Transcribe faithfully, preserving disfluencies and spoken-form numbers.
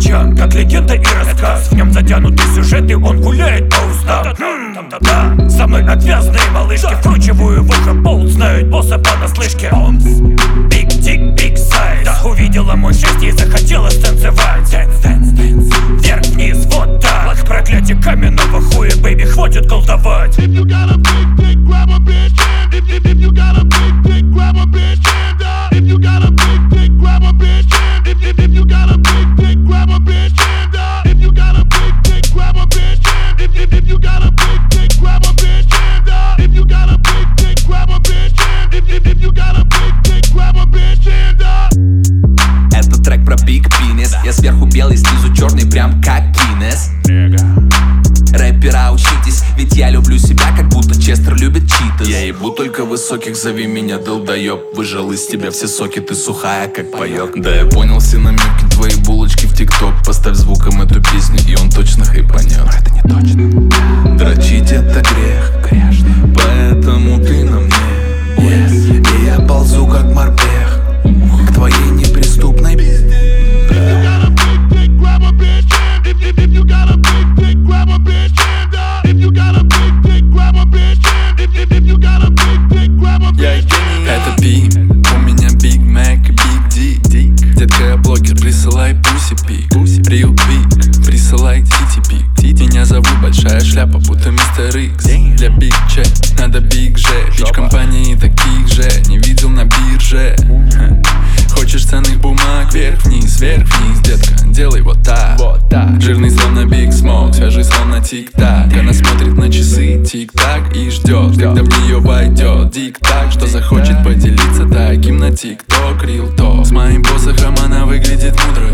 ночам, как легенда и рассказ. В нем затянутый сюжет, и он гуляет по устам. Хм, со мной отвязные малышки, вкручиваю в ухо болт, знают босса понаслышке. Big dick, big size. Увидела мой шесть и захотела станцевать. Вверх-вниз, вот так. Проклятие каменного хуя, бэйби, хватит колдовать. If you got a big dick, grab a bitch hand. If, if, if you got a big dick, grab a bitch hand up. If you got a big dick, grab a bitch hand. If, if, if you got a big dick, grab a bitch hand up. If you got a big dick, grab a bitch hand. If, if, if you got a big dick, grab a bitch hand up. If you got a big dick, grab a bitch hand. If, if, if you got a big dick, grab a bitch hand up. Это трек про биг пинес. Я сверху белый, снизу черный, прям как Гиннес. Рэпера учитесь, ведь я люблю себя, как будто Честер любит читас. Я ебу только высоких, зови меня долбоёб. Выжал из тебя все соки, ты сухая, как паёк. Да я понял все намеки, твои булочки в тикток. Поставь звуком эту песню, и он точно хайпанет. Но это не точно. Дрочить это грех, грешно. Поэтому ты на мне, yes. И я ползу как морпех к твоей неприступной пизде. Это Пи, у меня Биг Мэк и Биг Ди. Детка, я блогер, присылай пуси пик. Real Big, присылай тити пик. Меня зовут Большая Шляпа, будто мистер Икс. Для Биг Че надо Биг Же. Бич компании таких же не видел на бирже. Хочешь ценных бумаг, вверх-вниз, вверх-вниз, детка, делай вот так, вот так. Жирный словно Биг Смок, свежий словно Тик-Так. Она смотрит на часы, Тик-Так, и ждет, когда в нее войдет Дик-Так, что захочет поделиться таким на Тик-Ток, Real Talk. С моим посохом она выглядит мудро.